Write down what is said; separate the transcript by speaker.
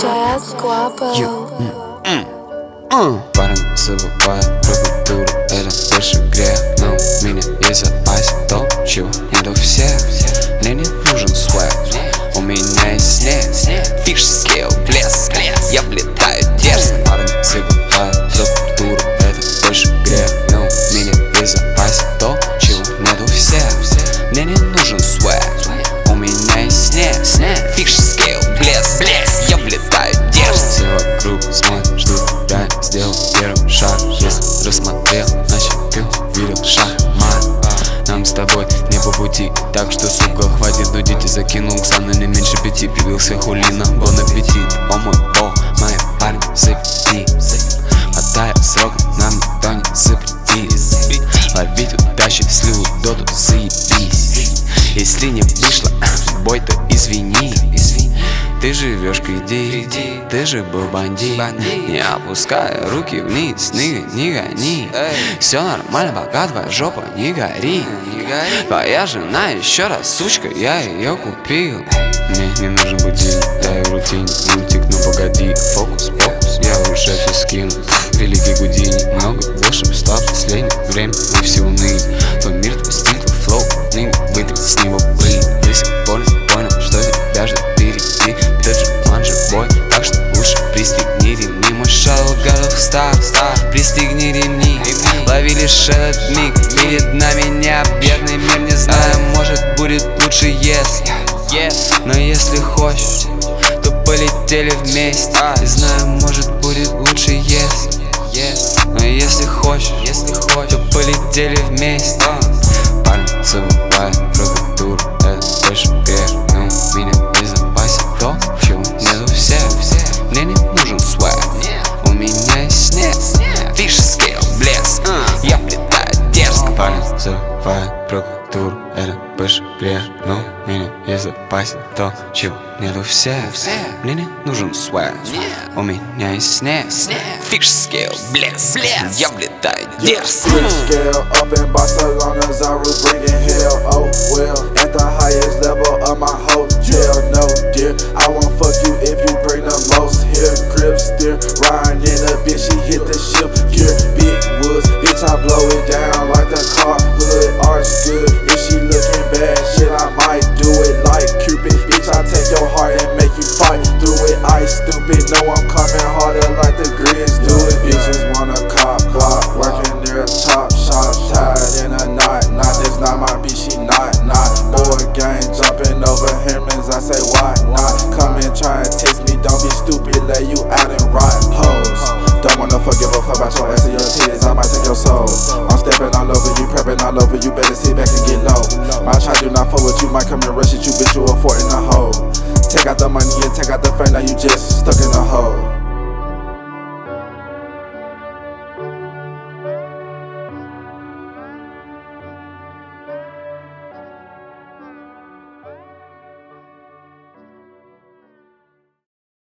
Speaker 1: Jazz Guapo.
Speaker 2: Парень забывает про культуру, это больше грех. Но у меня есть запасе то, чего нет у всех. Мне не нужен свэг, у меня есть снег, фиш, скейл, блеск. Я влетаю дерзко. Парень забывает про культуру, это больше грех. Но у меня есть запасе то, чего нет у всех. Мне не нужен свэг, у меня есть снег, фиш, скейл, блеск. Я влетаю дерзко. Все вокруг смотрят, ждут, я сделал первый шаг. Если рассмотрел, значит ты видел шахмат. Нам с тобой не по пути, так что, сука, хватит нудить. И закинул Ксана не меньше 5. Привился хулина, бон аппетит. О мой бог, мои парни запрети. Хватает срок, нам никто не запретит. Ловить удачи, счастливую доту, заебись. Если не вышло, бой, то извини. Ты живешь к идее, ты же был бандит. Не опускай руки вниз, не гони. Все нормально, пока твоя жопа не горит. Твоя жена еще раз, сучка, я ее купил. Мне не нужен будильник, дай в рутине мультик, ну погоди, фокус, я уже все скину. Великий Гудини, много волшебства в последнее время, мы все уныли. Твой мир, твой стиль, твой флоу, вытри с него пыль. До сих пор не понял, что тебя ждет впереди. Тот же план же бой, так что лучше пристегни ремни. Мой шалл готов стар, пристегни ремни. Лови лишь этот миг, перед нами необъятный мир. Не знаю, может будет лучше, если но если хочешь, то полетели вместе. Не знаю, может будет лучше, если но если хочешь, то полетели вместе. Парень забывает про культуру, это больше грех. Но у меня есть запасе то, чего нет у всех. Мне не нужен свэг, у меня есть снег, фиш, скейл, блеск. Я влетаю дерзко. Парень забывает про культуру, это больше грех. Но у меня есть запасе то, чего нет у всех. Мне не нужен свэг, у меня есть снег, фиш, скейл, блеск. Я влетаю дерзко.
Speaker 3: Up in Barcelona, Zaru bringing hell, oh well. At the highest level of my hotel, no dear. I won't fuck you if you bring the most here. Grip steer, riding in a bitch, she hit the ship gear. Big woods, bitch, I blow it down like the car hood. Arch good, if she looking bad, shit, I might do it like Cupid. Bitch, I take your heart and make you fight through it. I stupid, know I'm coming harder like the Grizz do it. Bitches wanna cop block, working their top shop, tied in a knot. This not my bitch, she not. Boy gang jumping over Hermans, I say why not? Come and try and test me, don't be stupid, lay you out and rot hoes. Don't wanna forgive a fuck about your ass and your titties, I might take your soul. I'm stepping all over you, prepping all over you, better sit back and get low. My try do not fuck with you, might come and rush at you, bitch, you a fort in a hole. Take out the money and take out the fame, now you just stuck in a hole.